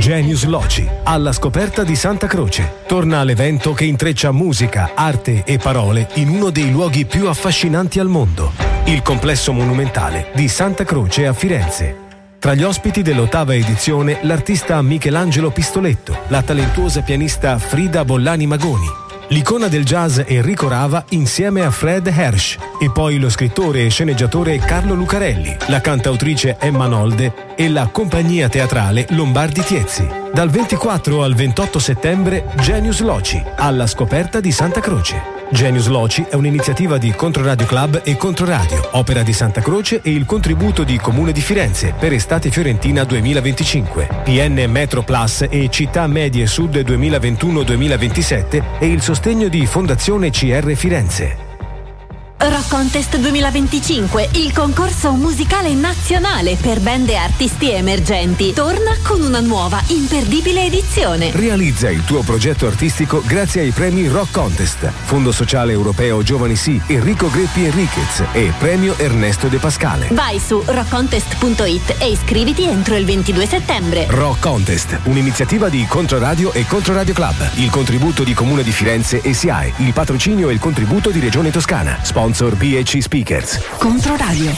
Genius Loci, alla scoperta di Santa Croce. Torna all'evento che intreccia musica, arte e parole in uno dei luoghi più affascinanti al mondo, il complesso monumentale di Santa Croce a Firenze. Tra gli ospiti dell'8ª edizione l'artista Michelangelo Pistoletto, la talentuosa pianista Frida Bollani Magoni, l'icona del jazz Enrico Rava insieme a Fred Hersch e poi lo scrittore e sceneggiatore Carlo Lucarelli, la cantautrice Emma Nolde e la compagnia teatrale Lombardi Tiezzi. Dal 24 al 28 settembre Genius Loci, alla scoperta di Santa Croce. Genius Loci è un'iniziativa di Controradio Club e Controradio, Opera di Santa Croce e il contributo di Comune di Firenze per Estate Fiorentina 2025, PN Metro Plus e Città Medie Sud 2021-2027 e il sostegno di Fondazione CR Firenze. Rock Contest 2025, il concorso musicale nazionale per band e artisti emergenti, torna con una nuova, imperdibile edizione. Realizza il tuo progetto artistico grazie ai premi Rock Contest, Fondo Sociale Europeo Giovani Sì, Enrico Greppi Enriquez e Premio Ernesto De Pascale. Vai su rockcontest.it e iscriviti entro il 22 settembre. Rock Contest, un'iniziativa di Controradio e Controradio Club, il contributo di Comune di Firenze e SIAE, il patrocinio e il contributo di Regione Toscana. Sponsor BHC Speakers. Controradio.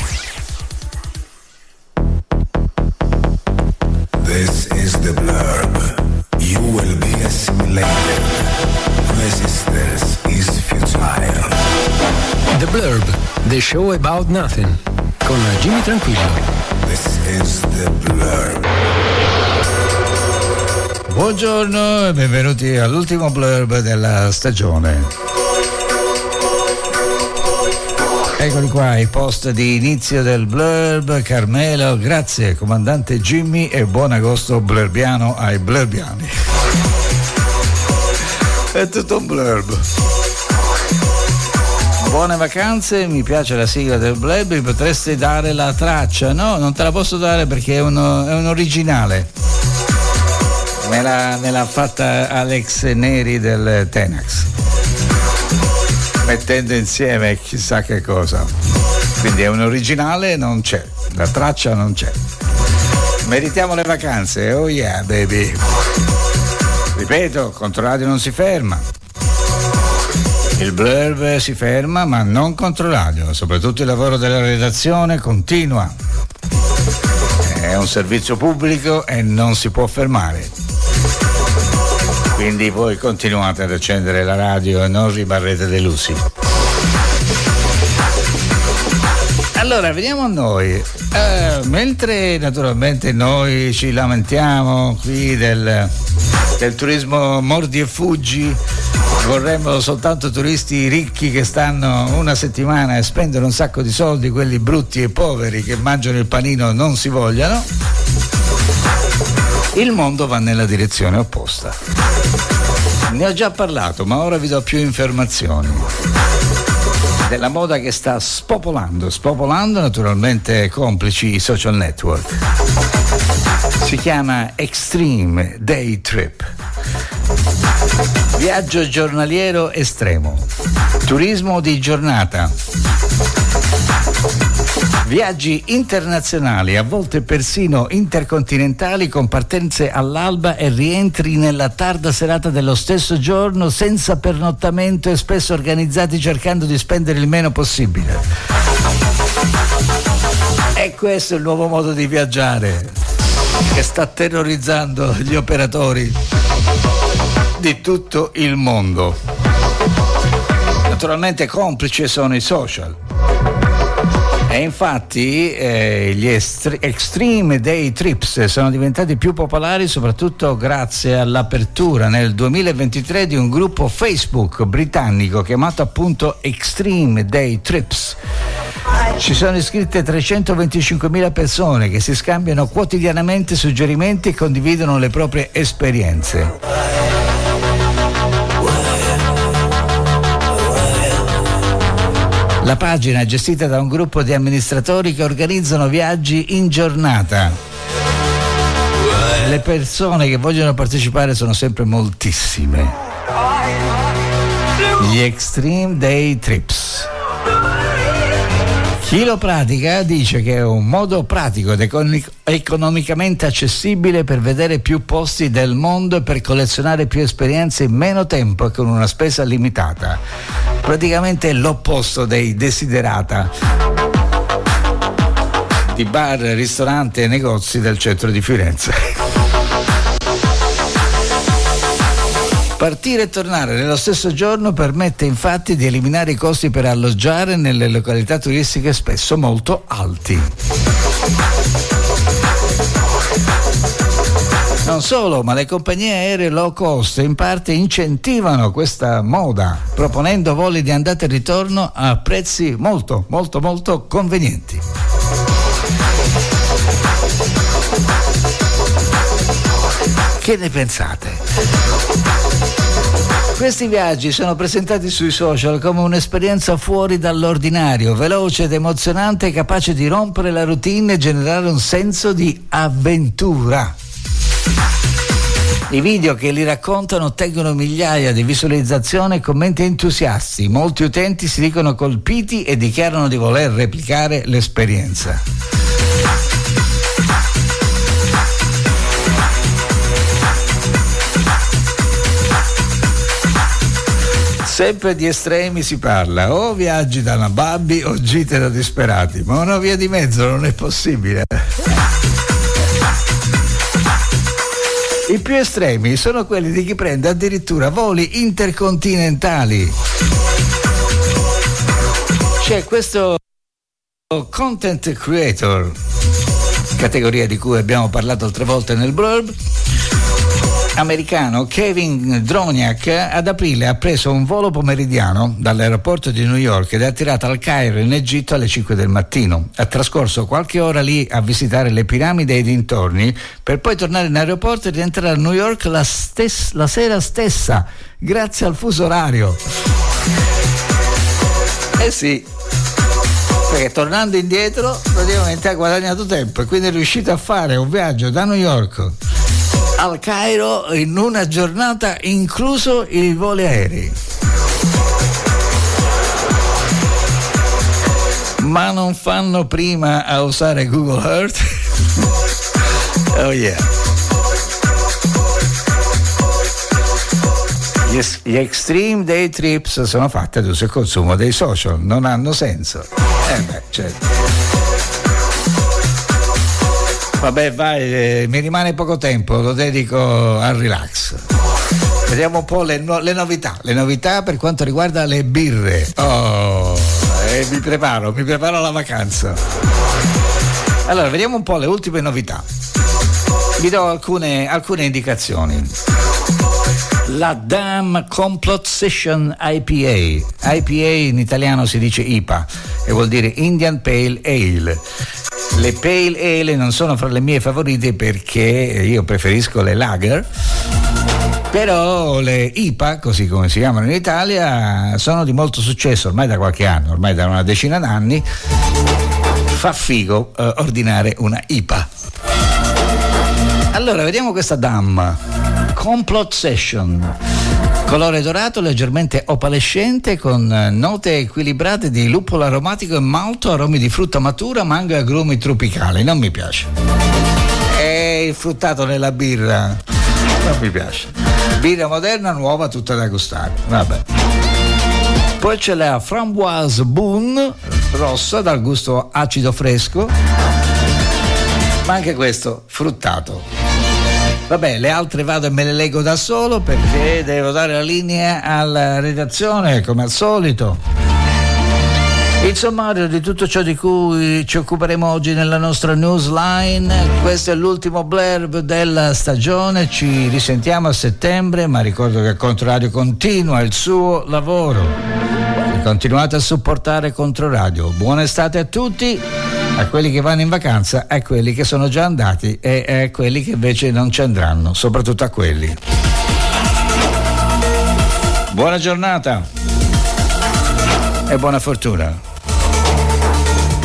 This is the blurb. You will be assimilated. Resistance is futile. The Blurb, the show about nothing. Con Jimmy Tranquillo. This is the blurb. Buongiorno e benvenuti all'ultimo blurb della stagione. Eccoli qua, i post di inizio del blurb. Carmelo, grazie comandante Jimmy e buon agosto blurbiano ai blurbiani. È tutto un blurb. Buone vacanze, mi piace la sigla del blurb, mi potresti dare la traccia? No, non te la posso dare perché è un originale. Me l'ha fatta Alex Neri del Tenax, mettendo insieme chissà che cosa, quindi è un originale, non c'è, la traccia non c'è. Meritiamo le vacanze, oh yeah baby. Ripeto, Controradio non si ferma, il blurb si ferma ma non Controradio, soprattutto il lavoro della redazione continua, è un servizio pubblico e non si può fermare. Quindi voi continuate ad accendere la radio e non rimarrete delusi. Allora, veniamo a noi. Mentre naturalmente noi ci lamentiamo qui del turismo mordi e fuggi, vorremmo soltanto turisti ricchi che stanno una settimana e spendono un sacco di soldi, quelli brutti e poveri che mangiano il panino non si vogliano, il mondo va nella direzione opposta. Ne ho già parlato, ma ora vi do più informazioni della moda che sta spopolando naturalmente complici i social network. Si chiama Extreme Day Trip, viaggio giornaliero estremo, turismo di giornata, viaggi internazionali, a volte persino intercontinentali, con partenze all'alba e rientri nella tarda serata dello stesso giorno, senza pernottamento e spesso organizzati cercando di spendere il meno possibile. E questo è il nuovo modo di viaggiare che sta terrorizzando gli operatori di tutto il mondo. Naturalmente complici sono i social. E infatti gli Extreme Day Trips sono diventati più popolari soprattutto grazie all'apertura nel 2023 di un gruppo Facebook britannico chiamato appunto Extreme Day Trips. Ci sono iscritte 325.000 persone che si scambiano quotidianamente suggerimenti e condividono le proprie esperienze. La pagina è gestita da un gruppo di amministratori che organizzano viaggi in giornata. Le persone che vogliono partecipare sono sempre moltissime. Gli Extreme Day Trips. Chi lo pratica dice che è un modo pratico ed economicamente accessibile per vedere più posti del mondo e per collezionare più esperienze in meno tempo e con una spesa limitata. Praticamente è l'opposto dei desiderata di bar, ristoranti e negozi del centro di Firenze. Partire e tornare nello stesso giorno permette infatti di eliminare i costi per alloggiare nelle località turistiche spesso molto alti. Non solo, ma le compagnie aeree low cost in parte incentivano questa moda, proponendo voli di andata e ritorno a prezzi molto convenienti. Che ne pensate? Questi viaggi sono presentati sui social come un'esperienza fuori dall'ordinario, veloce ed emozionante, capace di rompere la routine e generare un senso di avventura. I video che li raccontano ottengono migliaia di visualizzazioni e commenti entusiasti. Molti utenti si dicono colpiti e dichiarano di voler replicare l'esperienza. Sempre di estremi si parla, o viaggi da nababbi o gite da disperati, ma una via di mezzo non è possibile. I più estremi sono quelli di chi prende addirittura voli intercontinentali. C'è questo content creator, categoria di cui abbiamo parlato altre volte nel blurb, americano, Kevin Droniak, ad aprile ha preso un volo pomeridiano dall'aeroporto di New York ed è attirato al Cairo in Egitto alle 5 del mattino. Ha trascorso qualche ora lì a visitare le piramidi e i dintorni per poi tornare in aeroporto e rientrare a New York la sera stessa, grazie al fuso orario. Eh sì, perché tornando indietro praticamente ha guadagnato tempo e quindi è riuscito a fare un viaggio da New York al Cairo in una giornata, incluso i voli aerei. Ma non fanno prima a usare Google Earth? Oh yeah. Gli extreme day trips sono fatti ad uso e consumo dei social, non hanno senso. Certo. Vabbè, vai, mi rimane poco tempo, lo dedico al relax. Vediamo un po' le novità per quanto riguarda le birre. Mi preparo alla vacanza. Allora, vediamo un po' le ultime novità. Vi do alcune indicazioni. La Dam Complot Session IPA. IPA in italiano si dice IPA e vuol dire Indian Pale Ale. Le Pale Ale non sono fra le mie favorite perché io preferisco le lager, però le IPA, così come si chiamano in Italia, sono di molto successo ormai da qualche anno, ormai da una decina d'anni. Fa figo ordinare una IPA. Allora, vediamo questa DAM Complot Session. Colore dorato, leggermente opalescente, con note equilibrate di luppolo aromatico e malto, aromi di frutta matura, mango e agrumi tropicali. Non mi piace. E il fruttato nella birra non mi piace. Birra moderna, nuova, tutta da gustare. Vabbè. Poi c'è la Framboise Boon rossa dal gusto acido fresco, ma anche questo fruttato. Vabbè, le altre vado e me le leggo da solo perché devo dare la linea alla redazione come al solito. Il sommario di tutto ciò di cui ci occuperemo oggi nella nostra newsline. Questo è l'ultimo blurb della stagione, ci risentiamo a settembre, ma ricordo che Controradio continua il suo lavoro. Continuate a supportare Controradio. Buona estate a tutti, a quelli che vanno in vacanza, a quelli che sono già andati e a quelli che invece non ci andranno, soprattutto a quelli. Buona giornata e buona fortuna.